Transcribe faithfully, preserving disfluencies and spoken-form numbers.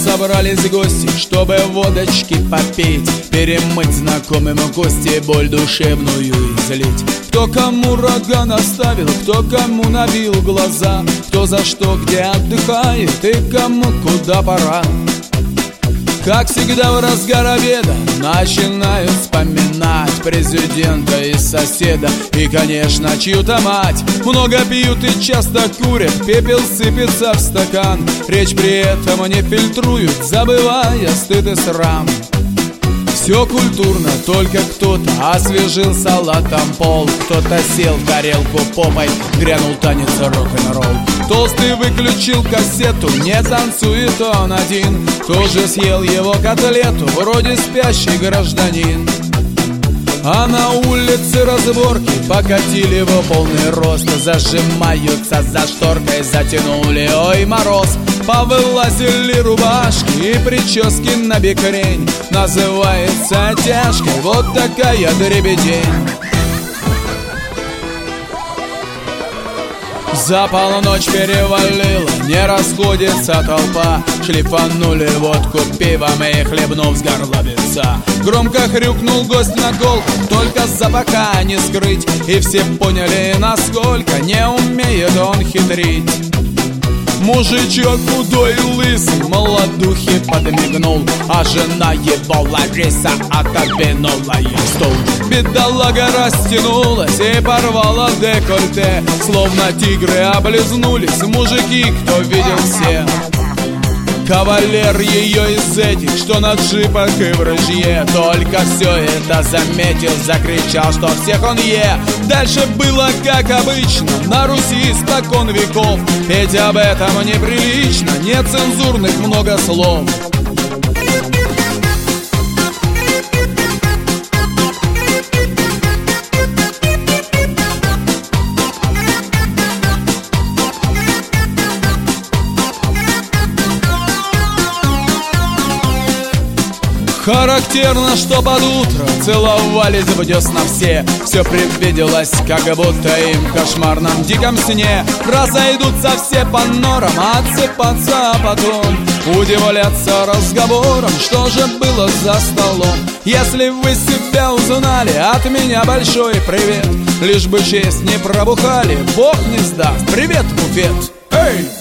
собрались гости, чтобы водочки попить, перемыть знакомым кости, боль душевную излить. Кто кому рога наставил, кто кому набил глаза, кто за что где отдыхает и кому куда пора. Как всегда в разгар обеда начинают вспоминать президента и соседа, и, конечно, чью-то мать. Много пьют и часто курят, пепел сыпется в стакан. Речь при этом не фильтруют, забывая стыд и срам. Все культурно, только кто-то освежил салатом пол, кто-то сел тарелку попой, грянул танец рок-н-ролл. Толстый выключил кассету, не танцует он один, тоже съел его котлету, вроде спящий гражданин. А на улице разборки покатили его полный рост, зажимаются за шторкой, затянули, ой, мороз. Повылазили рубашки и прически на бекрень, называется тяжкой вот такая дребедень. За полночь перевалила, не расходится толпа, шлифанули водку пивом и хлебнув с горловица. Громко хрюкнул гость на колку, только запаха не скрыть, и все поняли, насколько не умеет он хитрить. Мужичок худой и лысый молодухе подмигнул, а жена его Лариса отодвинула ей стул. Бедолага растянулась и порвала декольте, словно тигры облизнулись мужики, кто видел все. Кавалер ее из этих, что на джипах и в рыжье, только все это заметил, закричал, что всех он е. Дальше было как обычно, на Руси испокон веков. Петь об этом неприлично, нецензурных много слов. Характерно, что под утро целовались в десна все. Все привиделось, как будто им в кошмарном диком сне. Разойдутся все по норам, отсыпаться, а потом удивляться разговором, что же было за столом. Если вы себя узнали, от меня большой привет. Лишь бы честь не пробухали, Бог не сдаст. Привет, буфет! Эй!